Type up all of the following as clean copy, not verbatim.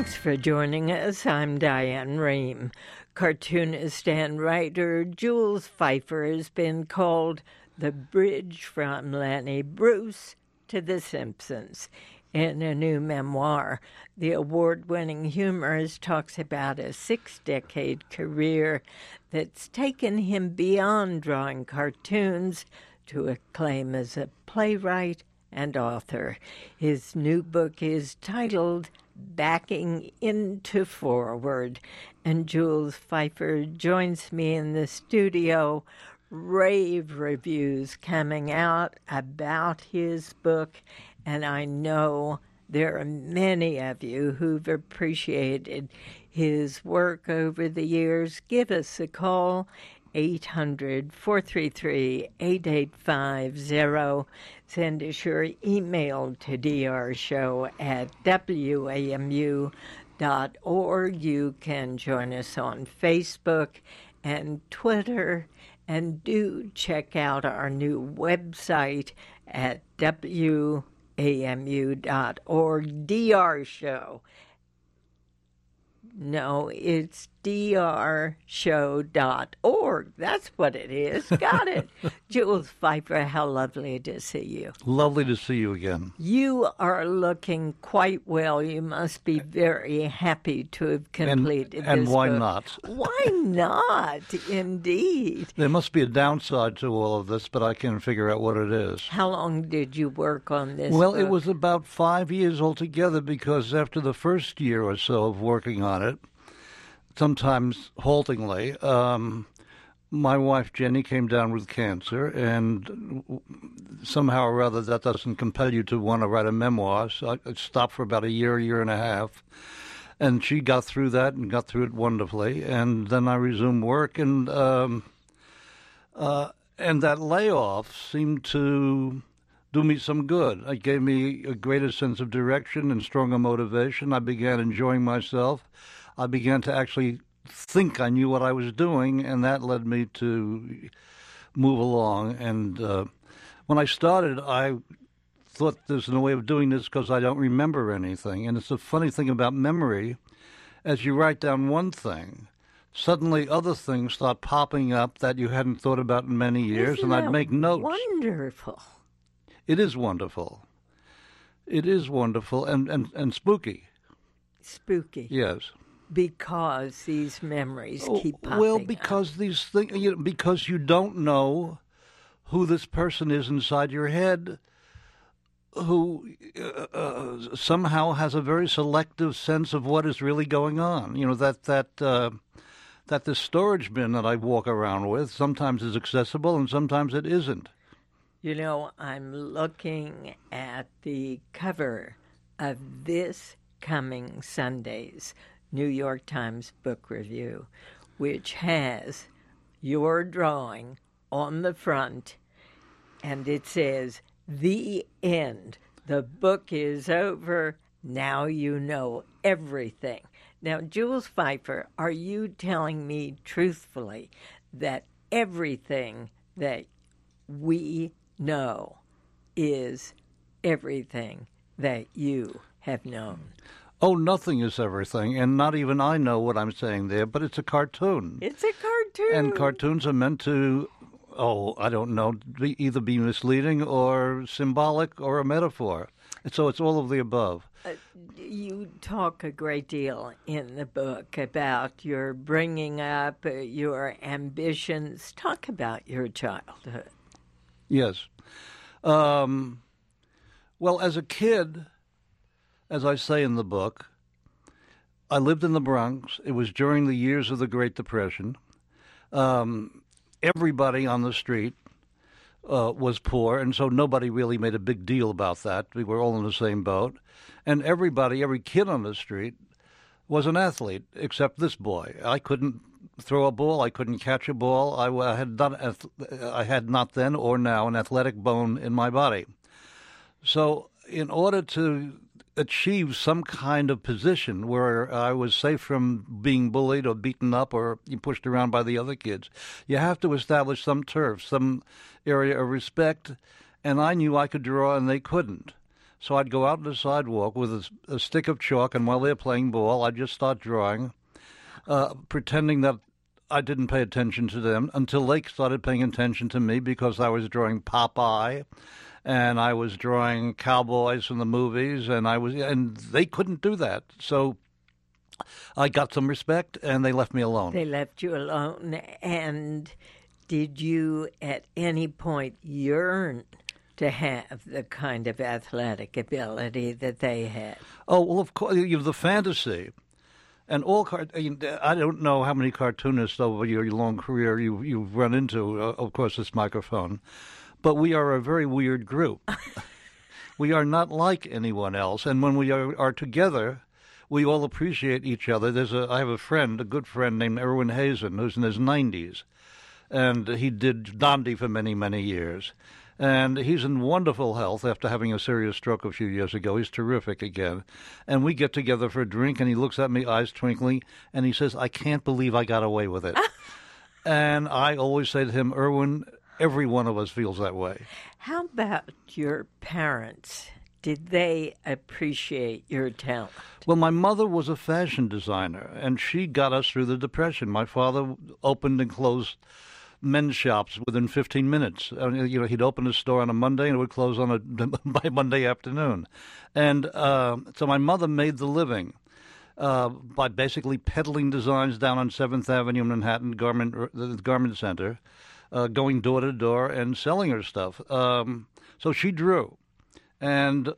Thanks for joining us. I'm Diane Rehm. Cartoonist and writer Jules Feiffer has been called the bridge from Lenny Bruce to The Simpsons. In a new memoir, the award-winning humorist talks about a 6-decade career that's taken him beyond drawing cartoons to acclaim as a playwright and author. His new book is titled Backing Into Forward, and Jules Feiffer joins me in the studio. Rave reviews coming out about his book, and I know there are many of you who've appreciated his work over the years. Give us a call, 800-433-8850. Send us your email to drshow@wamu.org. You can join us on Facebook and Twitter, and do check out our new website at wamu.org. DR Show. No, it's drshow.org. That's what it is. Got it. Jules Feiffer, how lovely to see you. Lovely to see you again. You are looking quite well. You must be very happy to have completed this book. And why not? Why not? Indeed. There must be a downside to all of this, but I can't figure out what it is. How long did you work on this Well, book? it was about 5 years altogether, because after the first year or so of working on it, sometimes haltingly, my wife Jenny came down with cancer, and somehow or other that doesn't compel you to want to write a memoir, so I stopped for about a year and a half, and she got through that and got through it wonderfully, and then I resumed work, and that layoff seemed to do me some good. It gave me a greater sense of direction and stronger motivation. I began enjoying myself. I began to actually think I knew what I was doing, and that led me to move along. And when I started, I thought there's no way of doing this because I don't remember anything. And it's a funny thing about memory. As you write down one thing, suddenly other things start popping up that you hadn't thought about in many years, Isn't and I'd make notes. Wonderful. It is wonderful. It is wonderful and spooky. Spooky. Yes. Because these memories keep popping Well, up. because these things, because you don't know who this person is inside your head, who somehow has a very selective sense of what is really going on. You know, that the storage bin that I walk around with sometimes is accessible and sometimes it isn't. You know, I'm looking at the cover of this coming Sunday's New York Times Book Review, which has your drawing on the front, and it says, "The end. The book is over. Now you know everything." Now, Jules Feiffer, are you telling me truthfully that everything that we know is everything that you have known? Oh, nothing is everything, and not even I know what I'm saying there, but it's a cartoon. It's a cartoon. And cartoons are meant to, I don't know, either be misleading or symbolic or a metaphor. So it's all of the above. You talk a great deal in the book about your bringing up, your ambitions. Talk about your childhood. Yes. Well, as a kid, as I say in the book, I lived in the Bronx. It was during the years of the Great Depression. Everybody on the street was poor, and so nobody really made a big deal about that. We were all in the same boat. And every kid on the street was an athlete, except this boy. I couldn't throw a ball. I couldn't catch a ball. I had not then or now an athletic bone in my body. So in order to achieve some kind of position where I was safe from being bullied or beaten up or pushed around by the other kids, you have to establish some turf, some area of respect, and I knew I could draw and they couldn't. So I'd go out on the sidewalk with a stick of chalk, and while they're playing ball, I'd just start drawing, pretending that I didn't pay attention to them until they started paying attention to me, because I was drawing Popeye and I was drawing cowboys from the movies, and they couldn't do that. So I got some respect, and they left me alone. They left you alone. And did you at any point yearn to have the kind of athletic ability that they had? Oh, well, of course, the fantasy. And I don't know how many cartoonists over your long career you've run into, of course, this microphone, but we are a very weird group. We are not like anyone else, and when we are together, we all appreciate each other. I have a good friend named Erwin Hazen, who's in his 90s, and he did Dondi for many, many years. And he's in wonderful health after having a serious stroke a few years ago. He's terrific again. And we get together for a drink, and he looks at me, eyes twinkling, and he says, "I can't believe I got away with it." And I always say to him, "Erwin, every one of us feels that way." How about your parents? Did they appreciate your talent? Well, my mother was a fashion designer, and she got us through the Depression. My father opened and closed men's shops within 15 minutes. He'd open a store on a Monday and it would close by Monday afternoon. And so my mother made the living by basically peddling designs down on 7th Avenue in Manhattan, the Garment Center, going door to door and selling her stuff. So she drew. And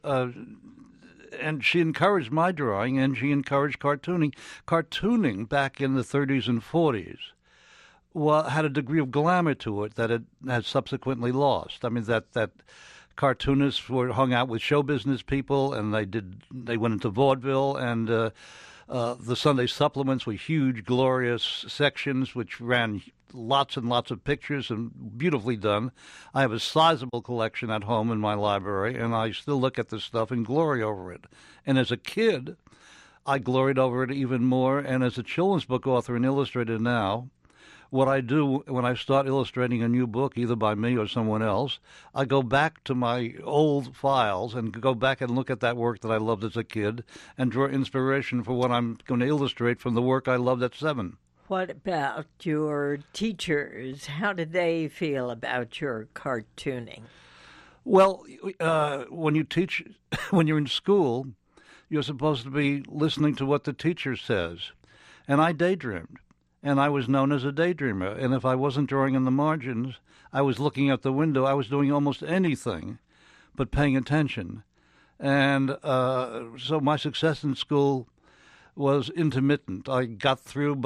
she encouraged my drawing, and she encouraged cartooning. Cartooning back in the 30s and 40s had a degree of glamour to it that it has subsequently lost. I mean, that cartoonists hung out with show business people, and they went into vaudeville, and the Sunday supplements were huge, glorious sections which ran lots and lots of pictures and beautifully done. I have a sizable collection at home in my library, and I still look at this stuff and glory over it. And as a kid, I gloried over it even more. And as a children's book author and illustrator now, what I do when I start illustrating a new book, either by me or someone else, I go back to my old files and go back and look at that work that I loved as a kid and draw inspiration for what I'm going to illustrate from the work I loved at 7. What about your teachers? How did they feel about your cartooning? Well, when you teach, when you're in school, you're supposed to be listening to what the teacher says. And I daydreamed. And I was known as a daydreamer. And if I wasn't drawing in the margins, I was looking out the window. I was doing almost anything but paying attention. And so my success in school was intermittent. I got through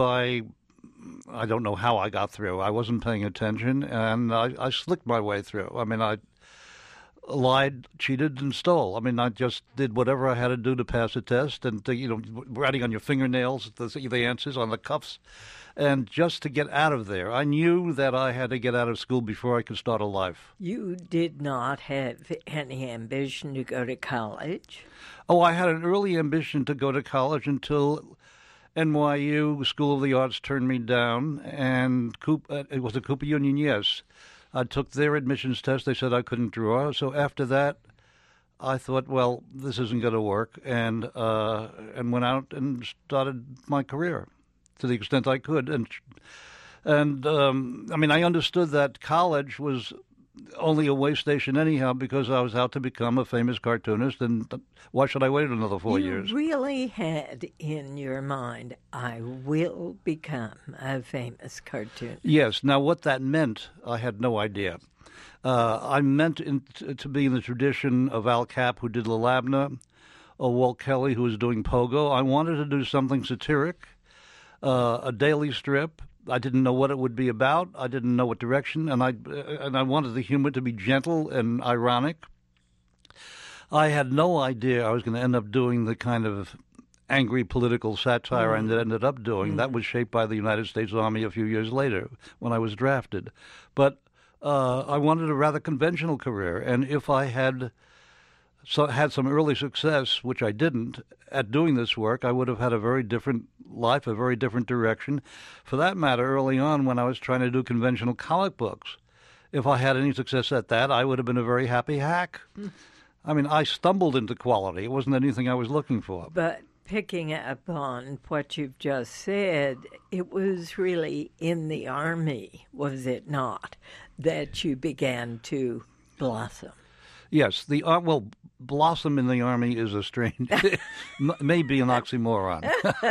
I don't know how I got through. I wasn't paying attention, and I slicked my way through. I mean, I lied, cheated, and stole. I mean, I just did whatever I had to do to pass a test, and writing on your fingernails the answers on the cuffs, and just to get out of there. I knew that I had to get out of school before I could start a life. You did not have any ambition to go to college? Oh, I had an early ambition to go to college until NYU School of the Arts turned me down, and it was a Cooper Union, yes. I took their admissions test. They said I couldn't draw. So after that, I thought, well, this isn't going to work, and went out and started my career to the extent I could. And I mean, I understood that college was only a way station anyhow, because I was out to become a famous cartoonist, and why should I wait another 4 years? You really had in your mind, I will become a famous cartoonist. Yes. Now, what that meant, I had no idea. I meant to be in the tradition of Al Capp, who did Lalabna, or Walt Kelly, who was doing Pogo. I wanted to do something satiric, a daily strip. I didn't know what it would be about. I didn't know what direction, and I wanted the humor to be gentle and ironic. I had no idea I was going to end up doing the kind of angry political satire I ended up doing. That was shaped by the United States Army a few years later when I was drafted. But I wanted a rather conventional career, and if I had some early success, which I didn't, at doing this work, I would have had a very different life, a very different direction. For that matter, early on when I was trying to do conventional comic books, if I had any success at that, I would have been a very happy hack. I mean, I stumbled into quality. It wasn't anything I was looking for. But picking up on what you've just said, it was really in the Army, was it not, that you began to blossom? Yes, blossom in the Army is a strange, maybe an oxymoron.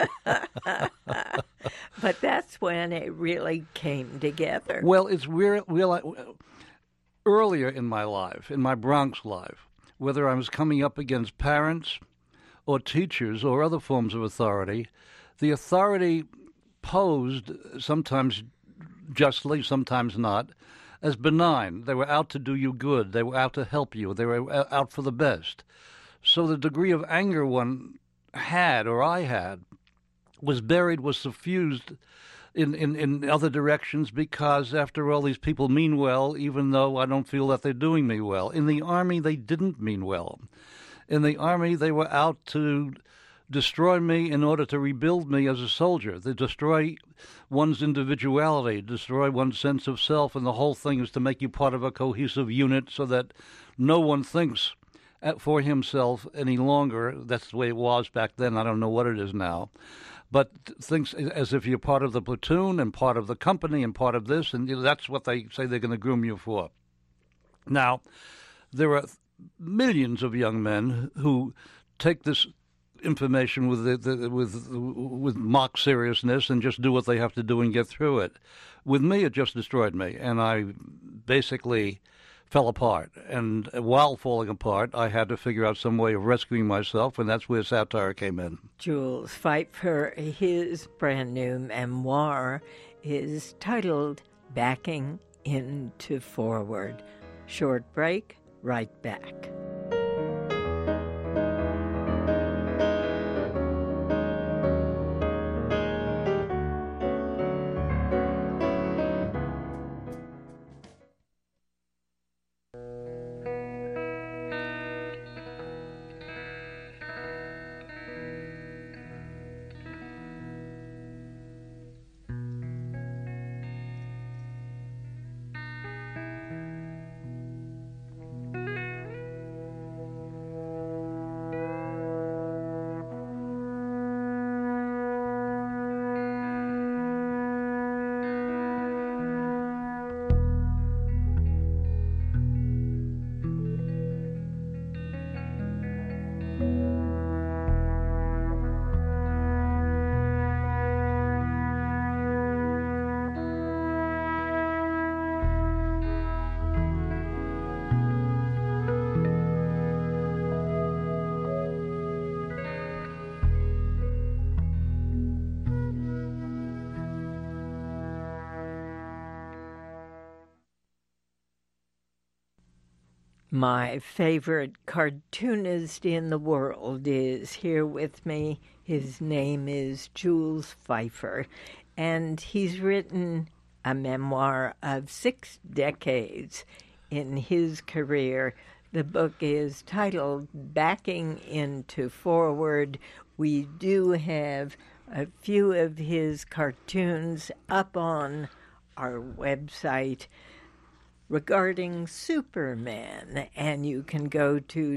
But that's when it really came together. Well, it's earlier in my life, in my Bronx life, whether I was coming up against parents or teachers or other forms of authority, the authority posed, sometimes justly, sometimes not, as benign. They were out to do you good. They were out to help you. They were out for the best. So the degree of anger one had, or I had, was suffused in other directions because, after all, these people mean well, even though I don't feel that they're doing me well. In the Army, they didn't mean well. In the Army, they were out to destroy me in order to rebuild me as a soldier. They destroy one's individuality, destroy one's sense of self, and the whole thing is to make you part of a cohesive unit so that no one thinks for himself any longer. That's the way it was back then. I don't know what it is now. But thinks as if you're part of the platoon and part of the company and part of this, and that's what they say they're going to groom you for. Now, there are millions of young men who take this information with mock seriousness and just do what they have to do and get through it. With me, it just destroyed me, and I basically fell apart. And while falling apart, I had to figure out some way of rescuing myself, and that's where satire came in. Jules Feiffer, his brand new memoir is titled Backing into Forward. Short break, right back. My favorite cartoonist in the world is here with me. His name is Jules Feiffer, and he's written a memoir of 6 decades in his career. The book is titled Backing into Forward. We do have a few of his cartoons up on our website regarding Superman, and you can go to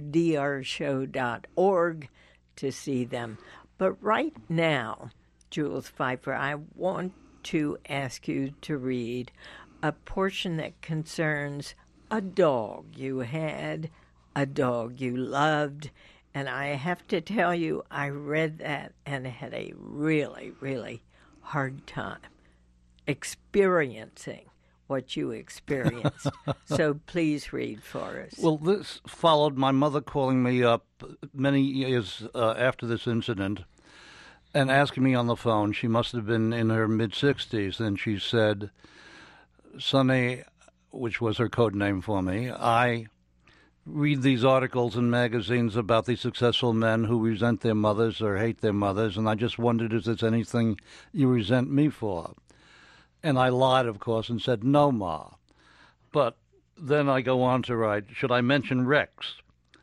drshow.org to see them. But right now, Jules Feiffer, I want to ask you to read a portion that concerns a dog you had, a dog you loved, and I have to tell you, I read that and had a really, really hard time experiencing what you experienced. So please read for us. Well, this followed my mother calling me up many years after this incident and asking me on the phone. She must have been in her mid-60s, and she said, "Sonny," which was her code name for me, "I read these articles in magazines about these successful men who resent their mothers or hate their mothers, and I just wondered if there's anything you resent me for." And I lied, of course, and said, "No, Ma." But then I go on to write, "Should I mention Rex?"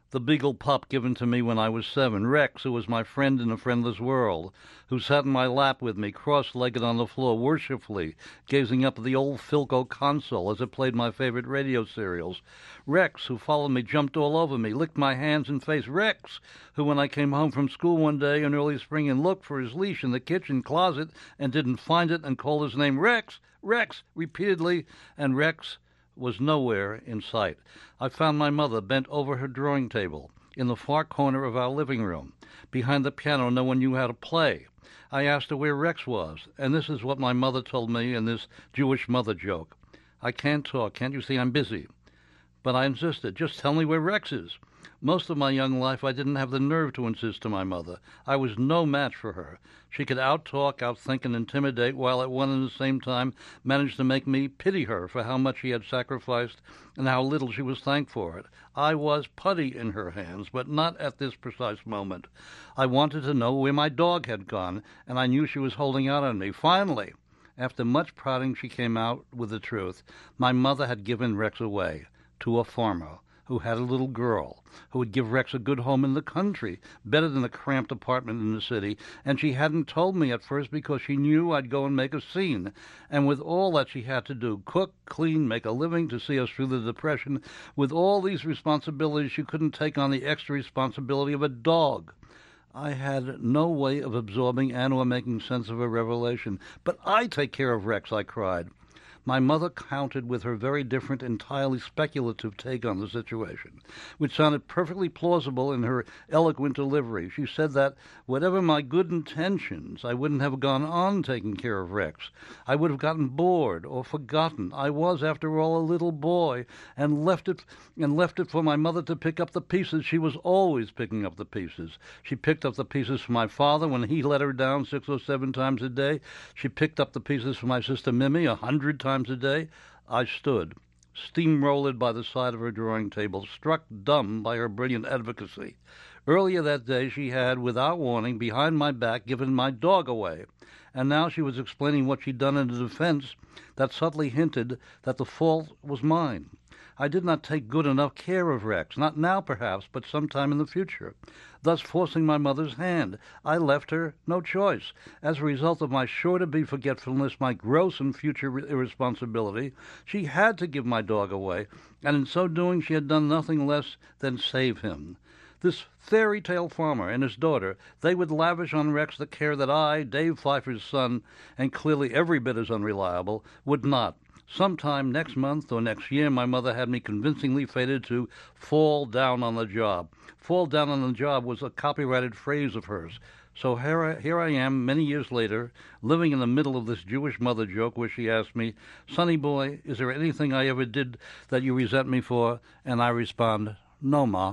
the beagle pup given to me when I was 7, Rex, who was my friend in a friendless world, who sat in my lap with me, cross-legged on the floor, worshipfully, gazing up at the old Philco console as it played my favorite radio serials. Rex, who followed me, jumped all over me, licked my hands and face. Rex, who, when I came home from school one day in early spring and looked for his leash in the kitchen closet and didn't find it and called his name, Rex, Rex, repeatedly, and Rex was nowhere in sight. I found my mother bent over her drawing table in the far corner of our living room. Behind the piano, no one knew how to play. I asked her where Rex was, and this is what my mother told me in this Jewish mother joke. I can't talk. Can't you see I'm busy? But I insisted. Just tell me where Rex is. Most of my young life, I didn't have the nerve to insist to my mother. I was no match for her. She could out-talk, out-think, and intimidate, while at one and the same time managed to make me pity her for how much she had sacrificed and how little she was thanked for it. I was putty in her hands, but not at this precise moment. I wanted to know where my dog had gone, and I knew she was holding out on me. Finally, after much prodding, she came out with the truth. My mother had given Rex away to a farmer who had a little girl, who would give Rex a good home in the country, better than a cramped apartment in the city, and she hadn't told me at first because she knew I'd go and make a scene. And with all that she had to do, cook, clean, make a living to see us through the Depression, with all these responsibilities, she couldn't take on the extra responsibility of a dog. I had no way of absorbing and or making sense of her revelation. But I take care of Rex, I cried. My mother countered with her very different, entirely speculative take on the situation, which sounded perfectly plausible in her eloquent delivery. She said that, whatever my good intentions, I wouldn't have gone on taking care of Rex. I would have gotten bored or forgotten. I was, after all, a little boy, and left it for my mother to pick up the pieces. She was always picking up the pieces. She picked up the pieces for my father when he let her down 6 or 7 times a day. She picked up the pieces for my sister Mimi 100 times a day. I stood, steamrolled by the side of her drawing table, struck dumb by her brilliant advocacy. Earlier that day she had, without warning, behind my back, given my dog away, and now she was explaining what she'd done in a defense that subtly hinted that the fault was mine. I did not take good enough care of Rex, not now perhaps, but sometime in the future, thus forcing my mother's hand. I left her no choice. As a result of my sure-to-be forgetfulness, my gross and future irresponsibility, she had to give my dog away, and in so doing she had done nothing less than save him. This fairy tale farmer and his daughter, they would lavish on Rex the care that I, Dave Pfeiffer's son, and clearly every bit as unreliable, would not. Sometime next month or next year, my mother had me convincingly fated to fall down on the job. Fall down on the job was a copyrighted phrase of hers. So here I am, many years later, living in the middle of this Jewish mother joke where she asked me, "Sonny boy, is there anything I ever did that you resent me for?" And I respond, "No, Ma."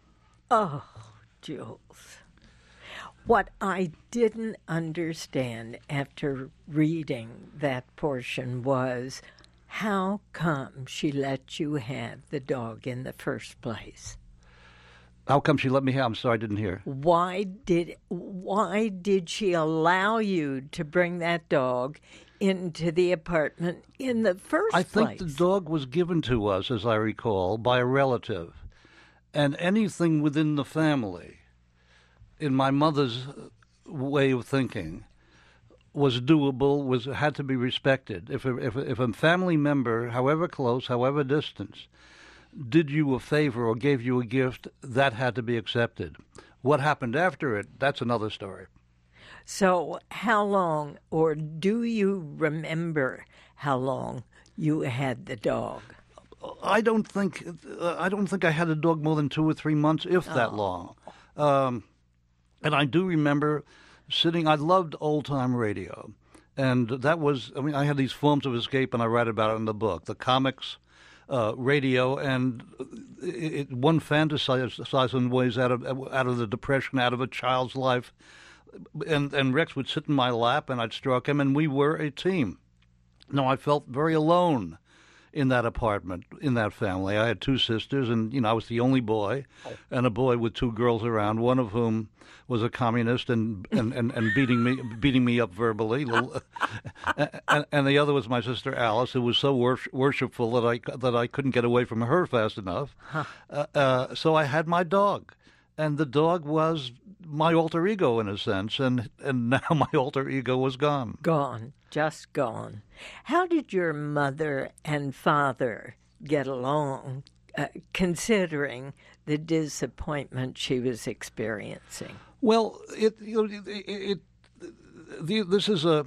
Oh, Jules. What I didn't understand after reading that portion was, how come she let you have the dog in the first place? How come she let me have? I'm sorry, I didn't hear. Why did she allow you to bring that dog into the apartment in the first place? I think the dog was given to us, as I recall, by a relative. And anything within the family, in my mother's way of thinking, was doable, had to be respected. If a family member, however close, however distant, did you a favor or gave you a gift, that had to be accepted. What happened after it, that's another story. So how long, or do you remember how long you had the dog? I don't think I had a dog more than 2 or 3 months, if that long. And I do remember sitting. I loved old-time radio, and that was. I mean, I had these forms of escape, and I write about it in the book. The comics, radio, and one fantasized in ways out of the Depression, out of a child's life. And Rex would sit in my lap, and I'd stroke him, and we were a team. No, I felt very alone in that apartment, in that family. I had two sisters, and I was the only boy, and a boy with two girls around. One of whom was a communist and beating me up verbally, and the other was my sister Alice, who was so worshipful that I couldn't get away from her fast enough. So I had my dog, and the dog was my alter ego in a sense, and now my alter ego was gone. Gone, just gone. How did your mother and father get along, considering the disappointment she was experiencing? Well, this is a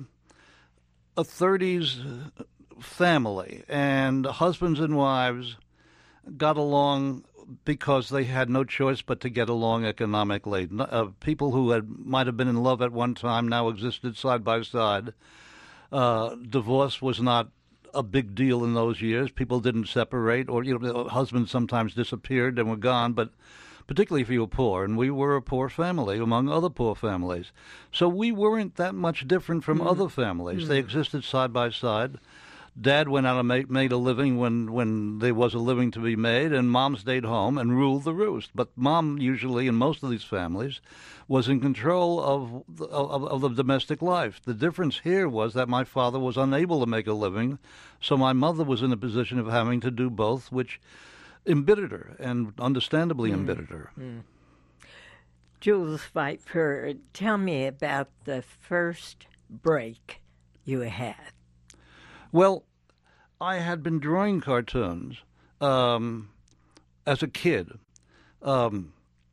30s family, and husbands and wives got along because they had no choice but to get along economically. People who might have been in love at one time now existed side by side. Divorce was not a big deal in those years. People didn't separate, or husbands sometimes disappeared and were gone, but particularly if you were poor, and we were a poor family among other poor families. So we weren't that much different from other families. They existed side by side. Dad went out and made a living when there was a living to be made, and Mom stayed home and ruled the roost. But Mom, usually in most of these families, was in control of the domestic life. The difference here was that my father was unable to make a living, so my mother was in a position of having to do both, which embittered her, and understandably embittered her. Jules Feiffer, tell me about the first break you had. Well, I had been drawing cartoons as a kid, and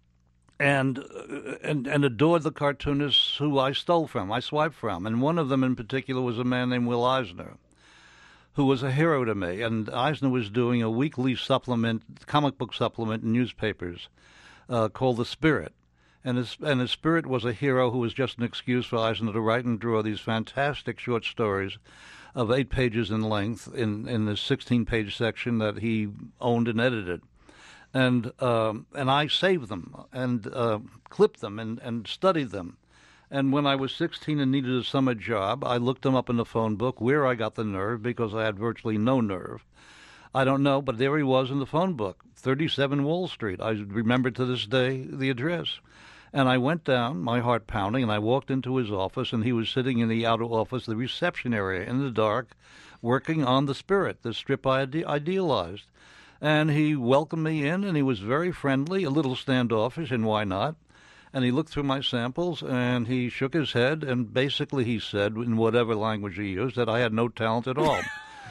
adored the cartoonists who I stole from, I swiped from, and one of them in particular was a man named Will Eisner, who was a hero to me. And Eisner was doing a weekly comic book supplement in newspapers called The Spirit. And the Spirit was a hero who was just an excuse for Eisner to write and draw these fantastic short stories of 8 pages in length in the 16-page section that he owned and edited. And I saved them and clipped them and studied them. And when I was 16 and needed a summer job, I looked them up in the phone book where I got the nerve, because I had virtually no nerve. I don't know, but there he was in the phone book, 37 Wall Street. I remember to this day the address. And I went down, my heart pounding, and I walked into his office, and he was sitting in the outer office, the reception area, in the dark, working on The Spirit, the strip I idealized. And he welcomed me in, and he was very friendly, a little standoffish, and why not? And he looked through my samples, and he shook his head, and basically he said, in whatever language he used, that I had no talent at all.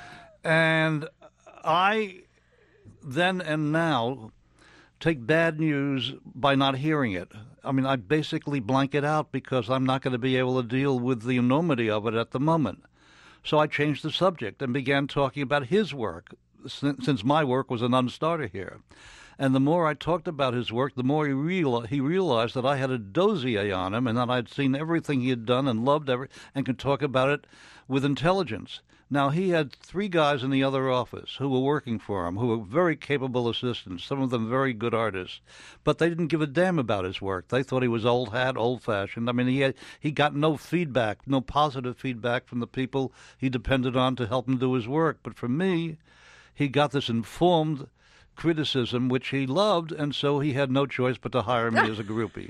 And I, then and now, take bad news by not hearing it. I mean, I basically blank it out because I'm not going to be able to deal with the enormity of it at the moment. So I changed the subject and began talking about his work, since my work was a non-starter here. And the more I talked about his work, the more he realized that I had a dossier on him and that I'd seen everything he had done and loved and could talk about it with intelligence. Now, he had 3 guys in the other office who were working for him, who were very capable assistants, some of them very good artists, but they didn't give a damn about his work. They thought he was old hat, old-fashioned. I mean, he got no feedback, no positive feedback from the people he depended on to help him do his work. But from me, he got this informed criticism, which he loved, and so he had no choice but to hire me as a groupie.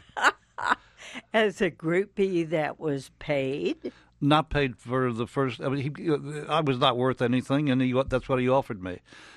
As a groupie that was paid? Not paid for the first. I mean, I was not worth anything, and that's what he offered me.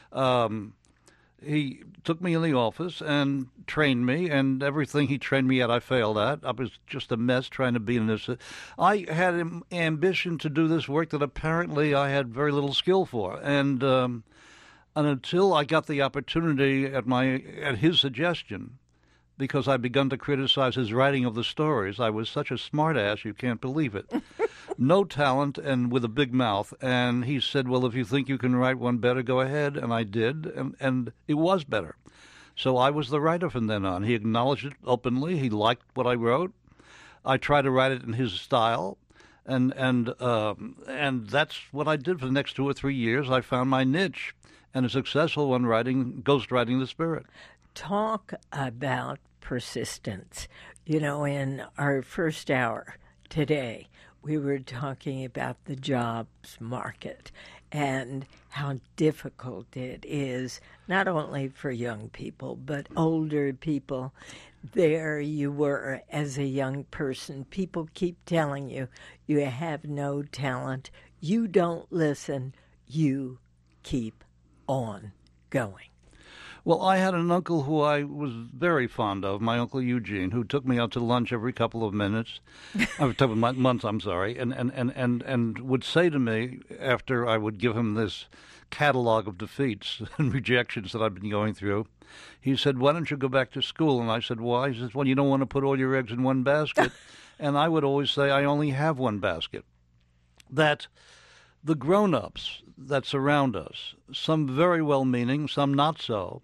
He took me in the office and trained me, and everything he trained me at, I failed at. I was just a mess trying to be in this. I had an ambition to do this work that apparently I had very little skill for, and until I got the opportunity at his suggestion, because I'd begun to criticize his writing of the stories. I was such a smartass, you can't believe it. No talent and with a big mouth. And he said, well, if you think you can write one better, go ahead. And I did, and it was better. So I was the writer from then on. He acknowledged it openly. He liked what I wrote. I tried to write it in his style. And that's what I did for the next 2 or 3 years. I found my niche, and a successful one, ghostwriting The Spirit. Talk about persistence. You know, in our first hour today, we were talking about the jobs market and how difficult it is, not only for young people, but older people. There you were as a young person. People keep telling you, you have no talent. You don't listen. You keep on going. Well, I had an uncle who I was very fond of, my Uncle Eugene, who took me out to lunch every couple of minutes, months, I'm sorry, and would say to me after I would give him this catalog of defeats and rejections that I've been going through, he said, "Why don't you go back to school?" And I said, "Why?" He says, "Well, you don't want to put all your eggs in one basket." And I would always say, "I only have one basket." That the grown-ups that surround us, some very well-meaning, some not so,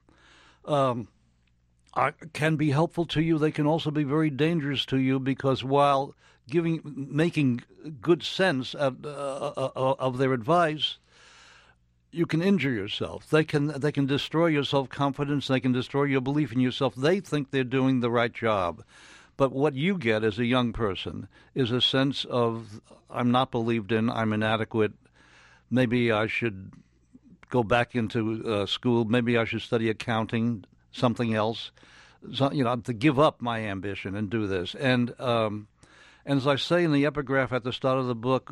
can be helpful to you. They can also be very dangerous to you because while making good sense of their advice, you can injure yourself. They can destroy your self-confidence. They can destroy your belief in yourself. They think they're doing the right job. But what you get as a young person is a sense of, I'm not believed in, I'm inadequate, maybe I should go back into school. Maybe I should study accounting, something else, to give up my ambition and do this. And as I say in the epigraph at the start of the book,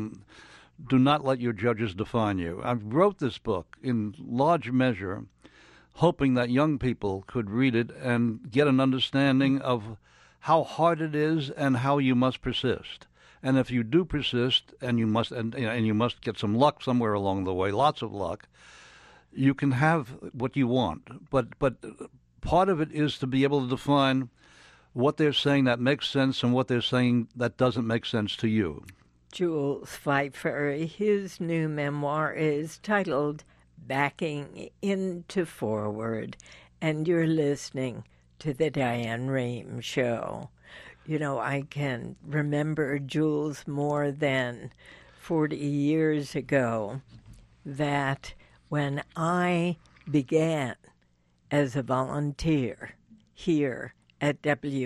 do not let your judges define you. I wrote this book in large measure hoping that young people could read it and get an understanding of how hard it is and how you must persist. And if you do persist, and you must get some luck somewhere along the way, lots of luck, you can have what you want. But part of it is to be able to define what they're saying that makes sense and what they're saying that doesn't make sense to you. Jules Feiffer, his new memoir is titled Backing Into Forward, and you're listening to The Diane Rehm Show. You know, I can remember, Jules, more than 40 years ago, that when I began as a volunteer here at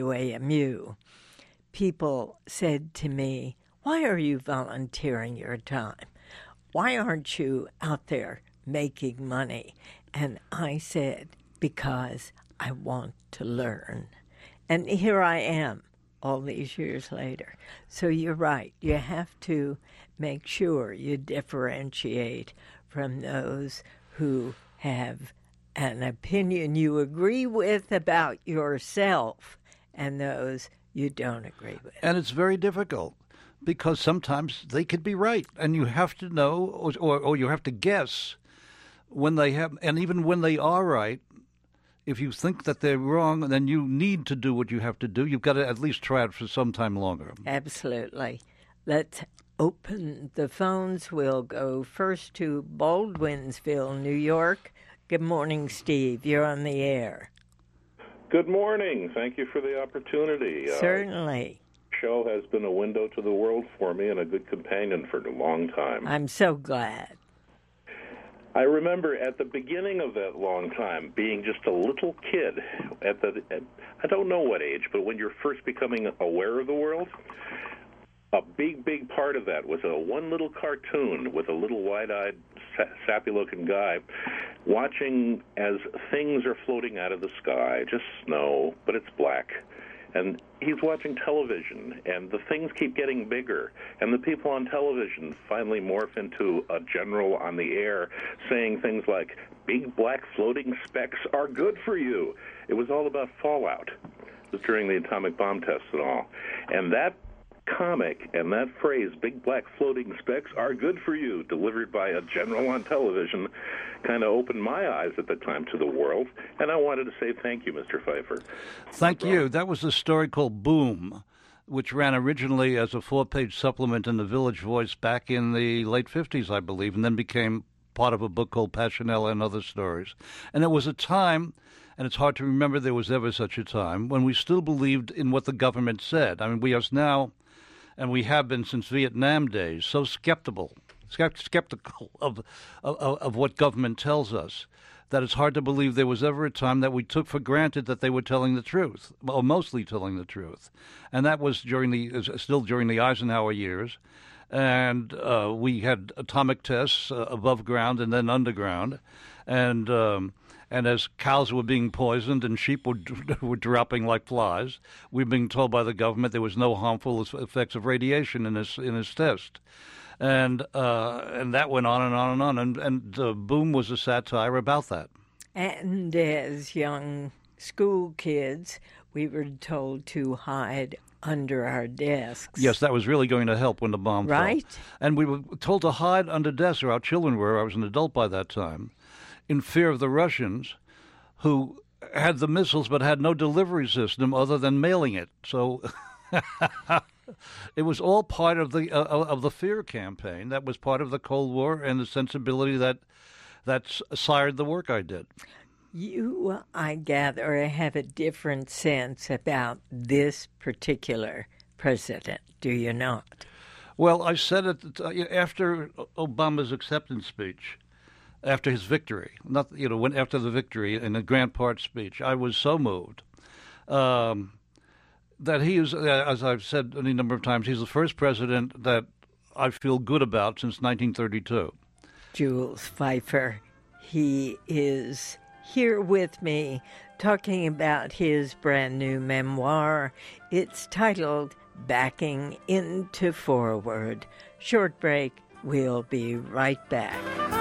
WAMU, people said to me, "Why are you volunteering your time? Why aren't you out there making money?" And I said, "Because I want to learn." And here I am, all these years later. So you're right. You have to make sure you differentiate from those who have an opinion you agree with about yourself and those you don't agree with. And it's very difficult because sometimes they could be right, and you have to know or you have to guess when they have, and even when they are right, if you think that they're wrong, then you need to do what you have to do. You've got to at least try it for some time longer. Absolutely. Let's open the phones. We'll go first to Baldwinsville, New York. Good morning, Steve. You're on the air. Good morning. Thank you for the opportunity. Certainly. Show has been a window to the world for me and a good companion for a long time. I'm so glad. I remember at the beginning of that long time being just a little kid at I don't know what age, but when you're first becoming aware of the world, a big part of that was one little cartoon with a little wide-eyed, sappy-looking guy watching as things are floating out of the sky, just snow, but it's black. And he's watching television, and the things keep getting bigger, and the people on television finally morph into a general on the air saying things like, "Big black floating specks are good for you." It was all about fallout. It was during the atomic bomb tests and all. And that comic and that phrase, "Big black floating specks are good for you," delivered by a general on television, kind of opened my eyes at the time to the world, and I wanted to say thank you, Mr. Feiffer. Thank you. That was a story called Boom, which ran originally as a 4-page supplement in the Village Voice back in the late 50s, I believe, and then became part of a book called Passionella and Other Stories. And it was a time, and it's hard to remember there was ever such a time, when we still believed in what the government said. I mean, we are now, and we have been since Vietnam days, so skeptical of what government tells us that it's hard to believe there was ever a time that we took for granted that they were telling the truth, or mostly telling the truth. And that was still during the Eisenhower years. And we had atomic tests above ground and then underground. And as cows were being poisoned and sheep were dropping like flies, we were being told by the government there was no harmful effects of radiation in this test. And that went on and on and on. And Boom was a satire about that. And as young school kids, we were told to hide under our desks. Yes, that was really going to help when the bomb fell. Right. And we were told to hide under desks, or our children were. I was an adult by that time, in fear of the Russians, who had the missiles but had no delivery system other than mailing it. So it was all part of the fear campaign. That was part of the Cold War and the sensibility that sired the work I did. You, I gather, have a different sense about this particular president, do you not? Well, I said it after Obama's acceptance speech, after his victory, after the victory in the Grant Park speech, I was so moved that he is, as I've said any number of times, he's the first president that I feel good about since 1932. Jules Feiffer, he is here with me talking about his brand new memoir. It's titled Backing Into Forward. Short break. We'll be right back.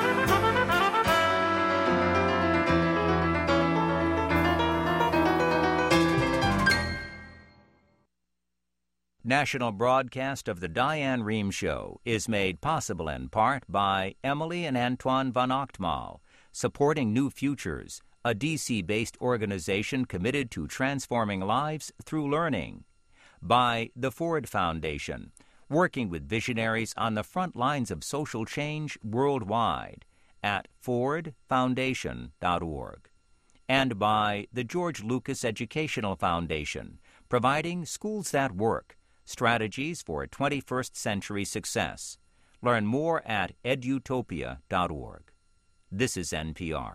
National broadcast of the Diane Rehm Show is made possible in part by Emily and Antoine van Ochtmal, supporting New Futures, a D.C.-based organization committed to transforming lives through learning. By the Ford Foundation, working with visionaries on the front lines of social change worldwide at fordfoundation.org. And by the George Lucas Educational Foundation, providing schools that work, strategies for 21st century success. Learn more at edutopia.org. This is NPR.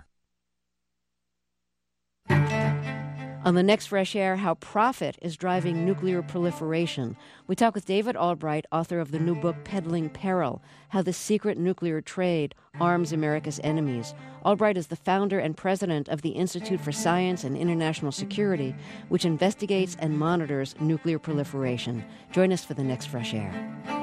On the next Fresh Air, how profit is driving nuclear proliferation. We talk with David Albright, author of the new book Peddling Peril, How the Secret Nuclear Trade Arms America's Enemies. Albright is the founder and president of the Institute for Science and International Security, which investigates and monitors nuclear proliferation. Join us for the next Fresh Air.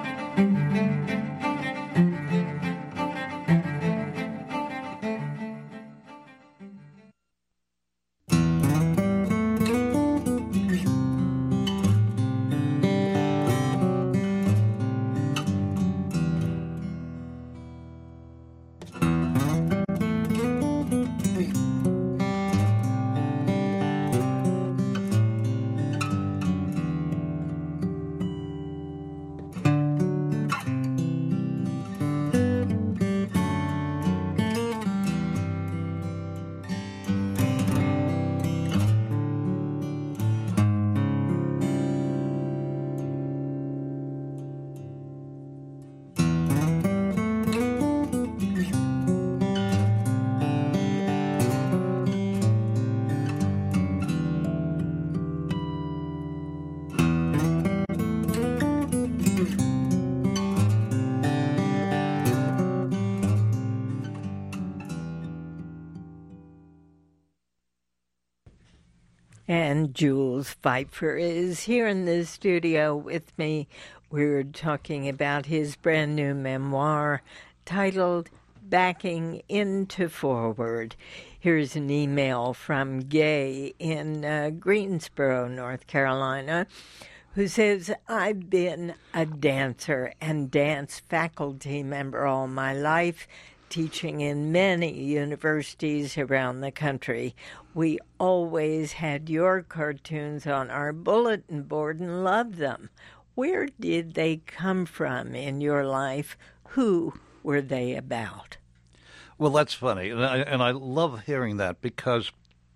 And Jules Feiffer is here in the studio with me. We're talking about his brand new memoir titled Backing Into Forward. Here's an email from Gay in Greensboro, North Carolina, who says, I've been a dancer and dance faculty member all my life, teaching in many universities around the country. We always had your cartoons on our bulletin board and loved them. Where did they come from in your life? Who were they about? Well, that's funny, and I love hearing that because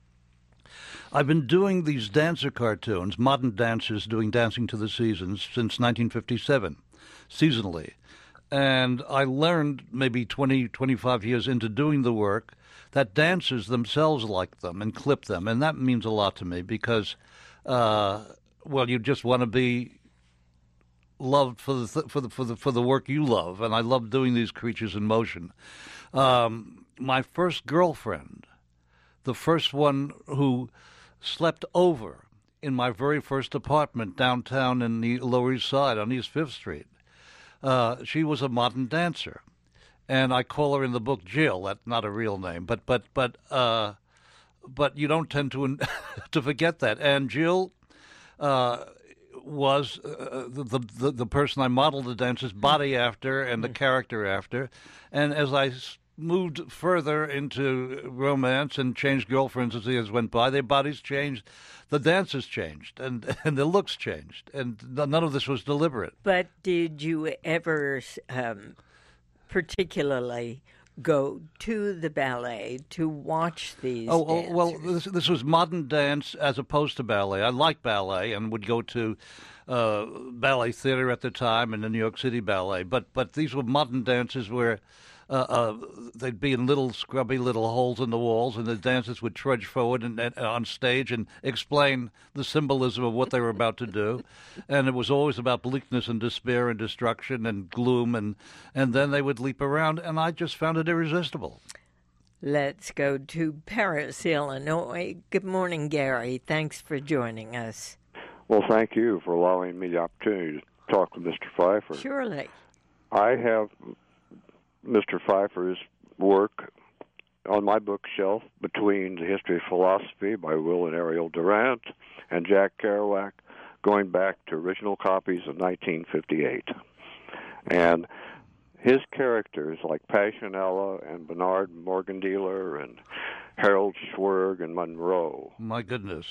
I've been doing these dancer cartoons, modern dancers doing Dancing to the Seasons, since 1957, seasonally. And I learned maybe 20, 25 years into doing the work that dancers themselves like them and clip them. And that means a lot to me because, you just want to be loved for the work you love, and I love doing these creatures in motion. My first girlfriend, the first one who slept over in my very first apartment downtown in the Lower East Side on East 5th Street, she was a modern dancer, and I call her in the book Jill. That's not a real name, but you don't tend to to forget that. And Jill was the person I modeled the dancer's body after and the character after. And as I moved further into romance and changed girlfriends as the years went by, their bodies changed, the dancers changed, and their looks changed. And none of this was deliberate. But did you ever particularly go to the ballet to watch these dancers? Well, this was modern dance as opposed to ballet. I liked ballet and would go to ballet theater at the time and the New York City Ballet. But these were modern dances where they'd be in little scrubby little holes in the walls, and the dancers would trudge forward and on stage and explain the symbolism of what they were about to do. And it was always about bleakness and despair and destruction and gloom, and then they would leap around, and I just found it irresistible. Let's go to Paris, Illinois. Good morning, Gary. Thanks for joining us. Well, thank you for allowing me the opportunity to talk with Mr. Pfeiffer. Surely. I have Mr. Pfeiffer's work on my bookshelf between The History of Philosophy by Will and Ariel Durant and Jack Kerouac, going back to original copies of 1958. And his characters like Passionella and Bernard Morgendealer and Harold Schwerg and Monroe. My goodness.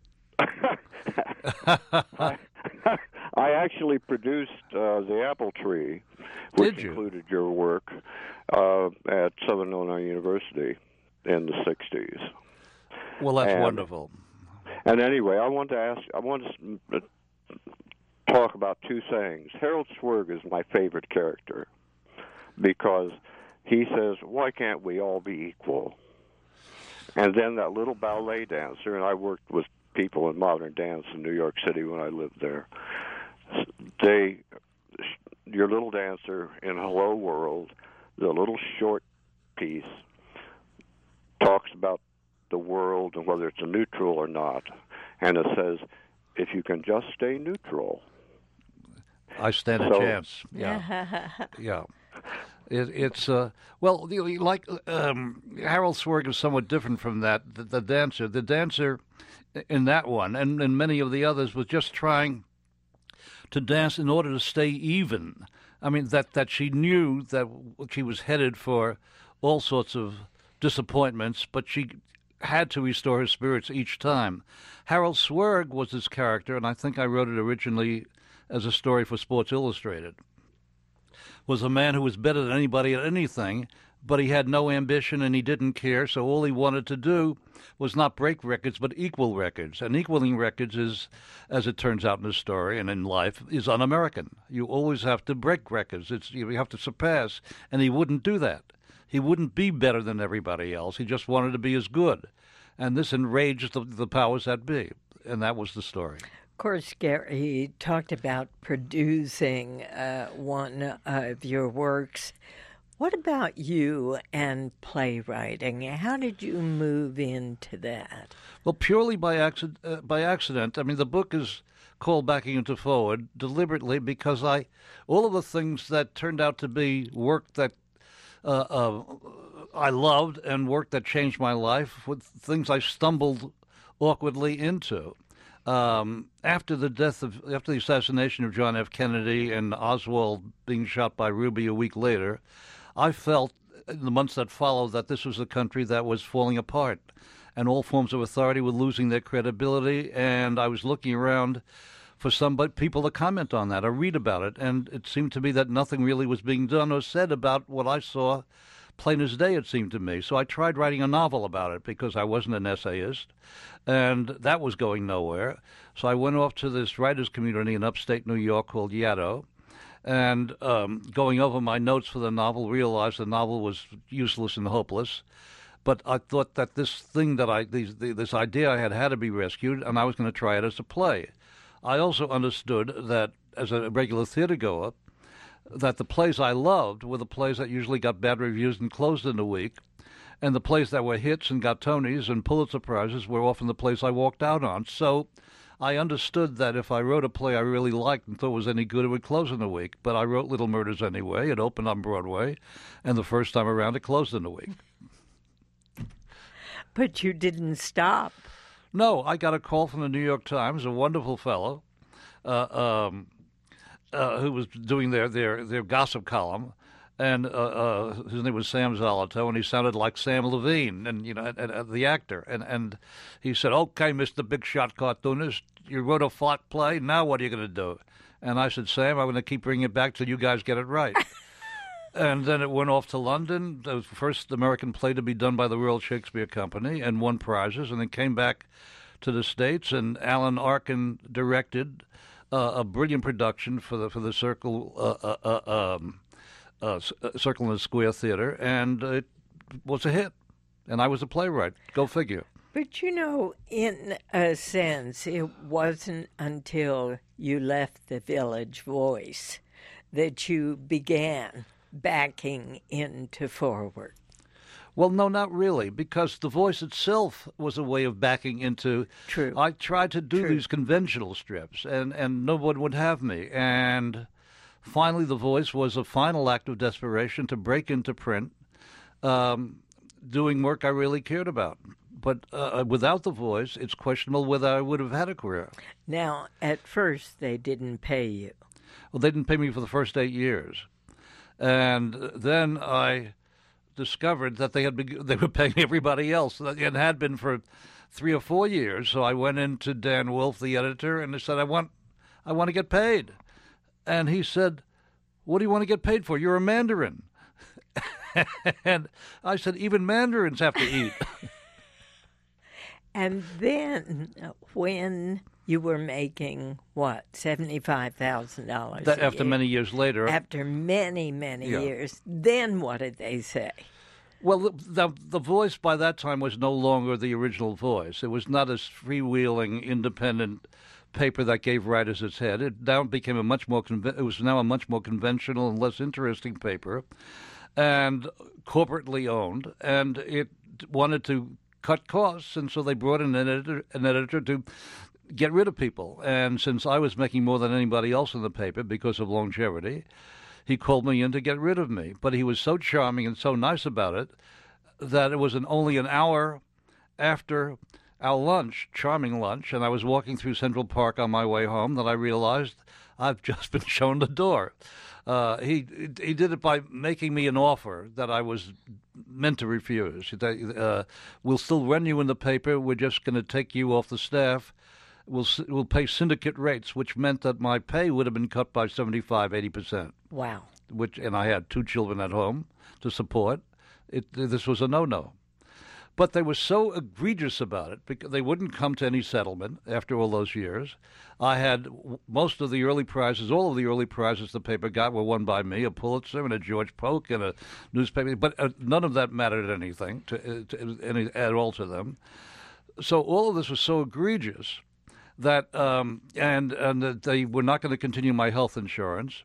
I actually produced The Apple Tree, which included your work, at Southern Illinois University in the 60s. Well, that's wonderful. And anyway, I want to talk about two things. Harold Schwerg is my favorite character because he says, "Why can't we all be equal?" And then that little ballet dancer, and I worked with people in modern dance in New York City when I lived there. Your little dancer in Hello World, the little short piece, talks about the world and whether it's a neutral or not. And it says, if you can just stay neutral, I stand a chance. Yeah. Yeah. It's well, like Harold Schwerg is somewhat different from that. The dancer in that one and in many of the others was just trying to dance in order to stay even. I mean, that she knew that she was headed for all sorts of disappointments, but she had to restore her spirits each time. Harold Schwerg was this character, and I think I wrote it originally as a story for Sports Illustrated, was a man who was better than anybody at anything, but he had no ambition and he didn't care, so all he wanted to do was not break records, but equal records. And equaling records is, as it turns out in the story and in life, is un-American. You always have to break records. You have to surpass, and he wouldn't do that. He wouldn't be better than everybody else. He just wanted to be as good. And this enraged the powers that be, and that was the story. Of course, Gary talked about producing one of your works. What about you and playwriting? How did you move into that? Well, purely by accident. I mean, the book is called Backing Into Forward deliberately because all of the things that turned out to be work that I loved and work that changed my life were things I stumbled awkwardly into. After the assassination of John F. Kennedy and Oswald being shot by Ruby a week later, I felt in the months that followed that this was a country that was falling apart, and all forms of authority were losing their credibility. And I was looking around for people to comment on that or read about it, and it seemed to me that nothing really was being done or said about what I saw, plain as day, it seemed to me. So I tried writing a novel about it because I wasn't an essayist, and that was going nowhere. So I went off to this writers' community in upstate New York called Yaddo, and going over my notes for the novel, realized the novel was useless and hopeless. But I thought that this idea I had to be rescued, and I was going to try it as a play. I also understood that as a regular theater goer, that the plays I loved were the plays that usually got bad reviews and closed in a week, and the plays that were hits and got Tonys and Pulitzer Prizes were often the plays I walked out on. So I understood that if I wrote a play I really liked and thought was any good, it would close in a week. But I wrote Little Murders anyway. It opened on Broadway, and the first time around it closed in a week. But you didn't stop. No, I got a call from the New York Times, a wonderful fellow, who was doing their gossip column, and his name was Sam Zolito, and he sounded like Sam Levine, and the actor, and he said, "Okay, Mr. Big Shot Cartoonist, you wrote a flat play. Now what are you going to do?" And I said, "Sam, I'm going to keep bringing it back till you guys get it right." And then it went off to London. It was the first American play to be done by the Royal Shakespeare Company, and won prizes, and then came back to the States, and Alan Arkin directed a brilliant production for the Circle Circle and Square Theater, and it was a hit. And I was a playwright. Go figure. But in a sense, it wasn't until you left the Village Voice that you began backing into Forward. Well, no, not really, because the Voice itself was a way of backing into. True. I tried to do True. these conventional strips, and no one would have me. And finally, the Voice was a final act of desperation to break into print, doing work I really cared about. But without the Voice, it's questionable whether I would have had a career. Now, at first, they didn't pay you. Well, they didn't pay me for the first 8 years. And then I discovered that they were paying everybody else. It had been for 3 or 4 years. So I went into Dan Wolfe, the editor, and I said, I want to get paid. And he said, "What do you want to get paid for? You're a Mandarin." And I said, "Even Mandarins have to eat." And then when you were making, what, $75,000 After many years later. After many, many years, then what did they say? Well, the Voice by that time was no longer the original Voice. It was not a freewheeling, independent paper that gave writers its head. It now became it was now a much more conventional and less interesting paper, and corporately owned, and it wanted to cut costs, and so they brought in an editor to get rid of people. And since I was making more than anybody else in the paper because of longevity, he called me in to get rid of me. But he was so charming and so nice about it that it was only an hour after our lunch, charming lunch, and I was walking through Central Park on my way home that I realized I've just been shown the door. He did it by making me an offer that I was meant to refuse. We'll still run you in the paper. We're just going to take you off the staff. We'll pay syndicate rates, which meant that my pay would have been cut by 75-80%. Wow. And I had 2 children at home to support. This was a no-no. But they were so egregious about it because they wouldn't come to any settlement after all those years. I had most of the early prizes, all of the early prizes the paper got were won by me, a Pulitzer and a George Polk and a newspaper, but none of that mattered anything at all to them. So all of this was so egregious that and that they were not going to continue my health insurance.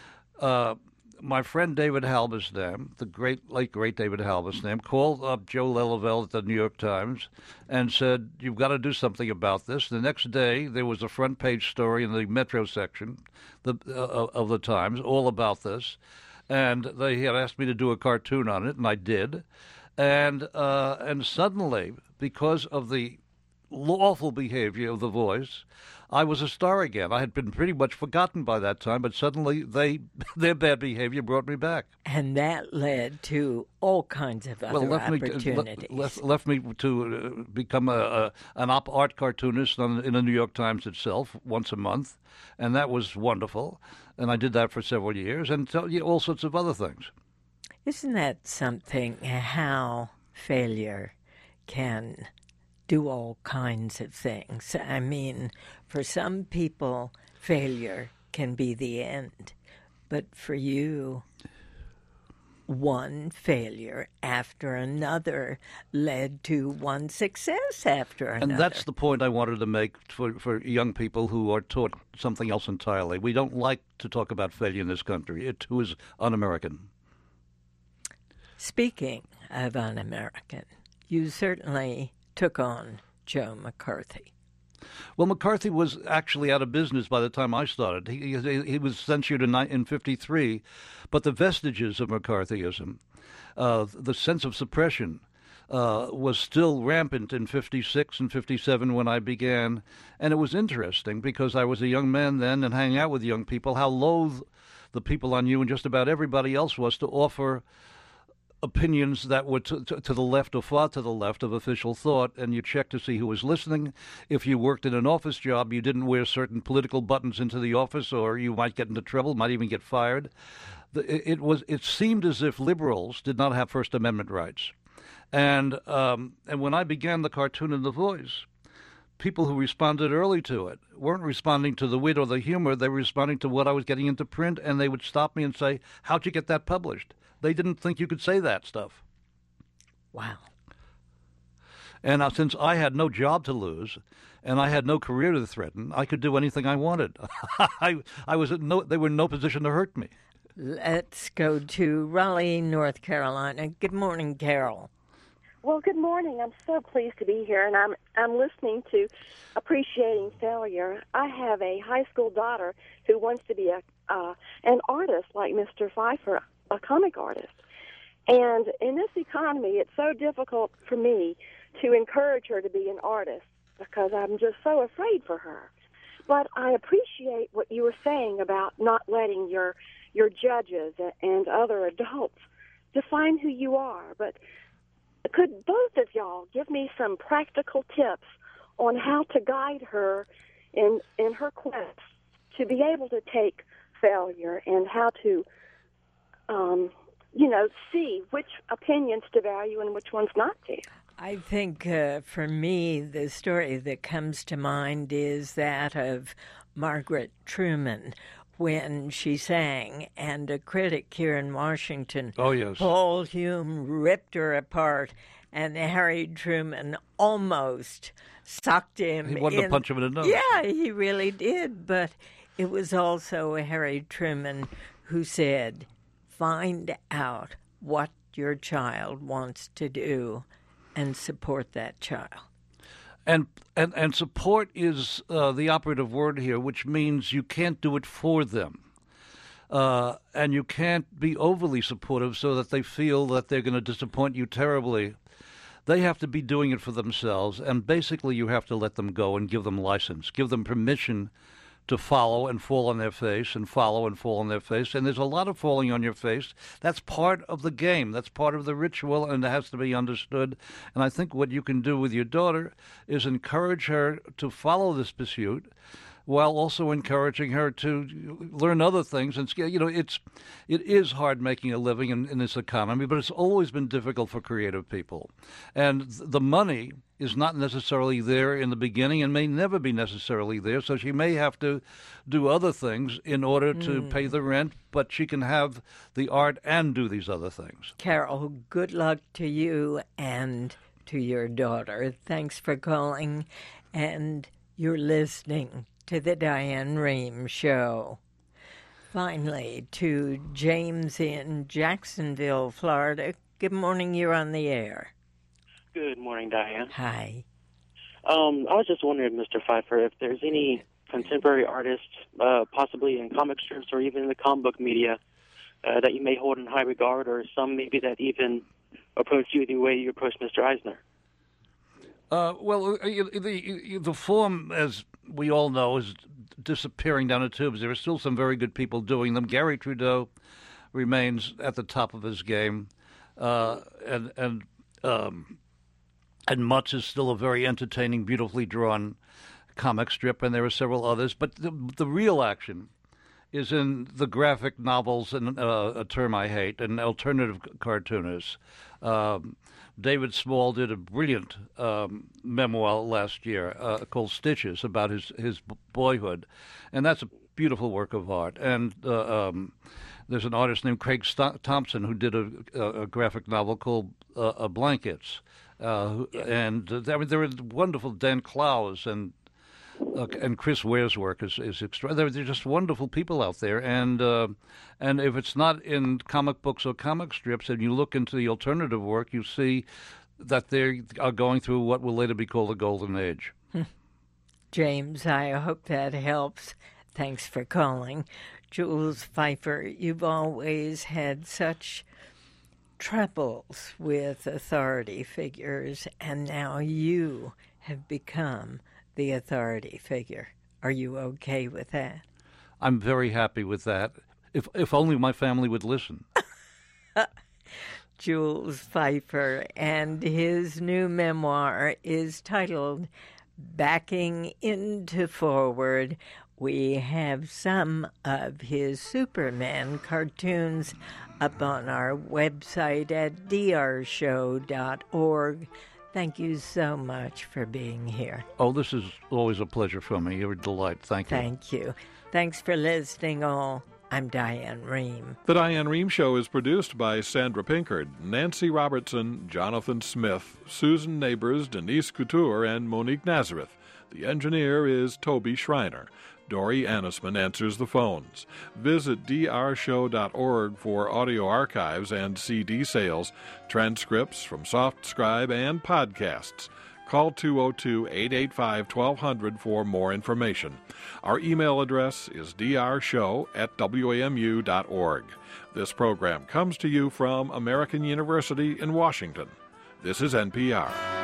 My friend David Halberstam, the late great David Halberstam, called up Joe Leleveld at the New York Times and said, "You've got to do something about this." The next day, there was a front page story in the Metro section of the Times all about this, and they had asked me to do a cartoon on it, and I did. And suddenly, because of the awful behavior of the Voice, I was a star again. I had been pretty much forgotten by that time, but suddenly their bad behavior brought me back. And that led to all kinds of other opportunities. Left me to become an art cartoonist in the New York Times itself once a month, and that was wonderful. And I did that for several years, and all sorts of other things. Isn't that something, how failure can do all kinds of things? I mean, for some people, failure can be the end. But for you, one failure after another led to one success after another. And that's the point I wanted to make for young people who are taught something else entirely. We don't like to talk about failure in this country. It too is un-American. Speaking of un-American, you certainly took on Joe McCarthy. Well, McCarthy was actually out of business by the time I started. He was censured in 1953, but the vestiges of McCarthyism, the sense of suppression, was still rampant in 56 and 57 when I began. And it was interesting because I was a young man then and hanging out with young people, how loath the people I knew and just about everybody else was to offer opinions that were to the left or far to the left of official thought, and you checked to see who was listening. If you worked in an office job, you didn't wear certain political buttons into the office, or you might get into trouble, might even get fired. It seemed as if liberals did not have First Amendment rights. And when I began the cartoon and the voice, people who responded early to it weren't responding to the wit or the humor. They were responding to what I was getting into print, and they would stop me and say, "How'd you get that published?" They didn't think you could say that stuff. Wow. And since I had no job to lose and I had no career to threaten, I could do anything I wanted. They were in no position to hurt me. Let's go to Raleigh, North Carolina. Good morning, Carol. Well, good morning. I'm so pleased to be here, and I'm listening to Appreciating Failure. I have a high school daughter who wants to be an artist like Mr. Pfeiffer, a comic artist. And in this economy, it's so difficult for me to encourage her to be an artist because I'm just so afraid for her. But I appreciate what you were saying about not letting your judges and other adults define who you are. But could both of y'all give me some practical tips on how to guide her in her quest to be able to take failure and how to see which opinions to value and which ones not to? I think for me, the story that comes to mind is that of Margaret Truman when she sang, and a critic here in Washington, oh, yes, Paul Hume, ripped her apart, and Harry Truman almost sucked him in. He wanted to punch him in the nose. Yeah, he really did, but it was also Harry Truman who said, find out what your child wants to do and support that child. And support is the operative word here, which means you can't do it for them. And you can't be overly supportive so that they feel that they're going to disappoint you terribly. They have to be doing it for themselves, and basically you have to let them go and give them license, give them permission to follow and fall on their face and follow and fall on their face. And there's a lot of falling on your face. That's part of the game. That's part of the ritual, and it has to be understood. And I think what you can do with your daughter is encourage her to follow this pursuit while also encouraging her to learn other things. And, it is hard making a living in this economy, but it's always been difficult for creative people. And the money is not necessarily there in the beginning and may never be necessarily there, so she may have to do other things in order to pay the rent, but she can have the art and do these other things. Carol, good luck to you and to your daughter. Thanks for calling, and you're listening to the Diane Rehm Show. Finally, to James in Jacksonville, Florida. Good morning, you're on the air. Good morning, Diane. Hi. I was just wondering, Mr. Pfeiffer, if there's any contemporary artists, possibly in comic strips or even in the comic book media, that you may hold in high regard, or some maybe that even approach you the way you approached Mr. Eisner. Well, the form, as we all know, is disappearing down the tubes. There are still some very good people doing them. Gary Trudeau remains at the top of his game, and Mutz is still a very entertaining, beautifully drawn comic strip, and there are several others. But the real action is in the graphic novels, and a term I hate, and alternative cartoonists. David Small did a brilliant memoir last year called Stitches about his boyhood, and that's a beautiful work of art. And There's an artist named Craig Thompson who did a graphic novel called Blankets. And there were wonderful Dan Clowes and Chris Ware's work is extraordinary. They're just wonderful people out there. And if it's not in comic books or comic strips, and you look into the alternative work, you see that they are going through what will later be called the Golden Age. James, I hope that helps. Thanks for calling. Jules Feiffer, you've always had such troubles with authority figures, and now you have become the authority figure. Are you okay with that? I'm very happy with that. If only my family would listen. Jules Feiffer, and his new memoir is titled Backing Into Forward. We have some of his Superman cartoons up on our website at drshow.org. Thank you so much for being here. Oh, this is always a pleasure for me. You're a delight. Thank you. Thank you. Thanks for listening, all. I'm Diane Rehm. The Diane Rehm Show is produced by Sandra Pinkard, Nancy Robertson, Jonathan Smith, Susan Neighbors, Denise Couture, and Monique Nazareth. The engineer is Toby Schreiner. Dory Annisman answers the phones. Visit drshow.org for audio archives and CD sales, transcripts from SoftScribe, and podcasts. Call 202-885-1200 for more information. Our email address is drshow@wamu.org. This program comes to you from American University in Washington. This is NPR.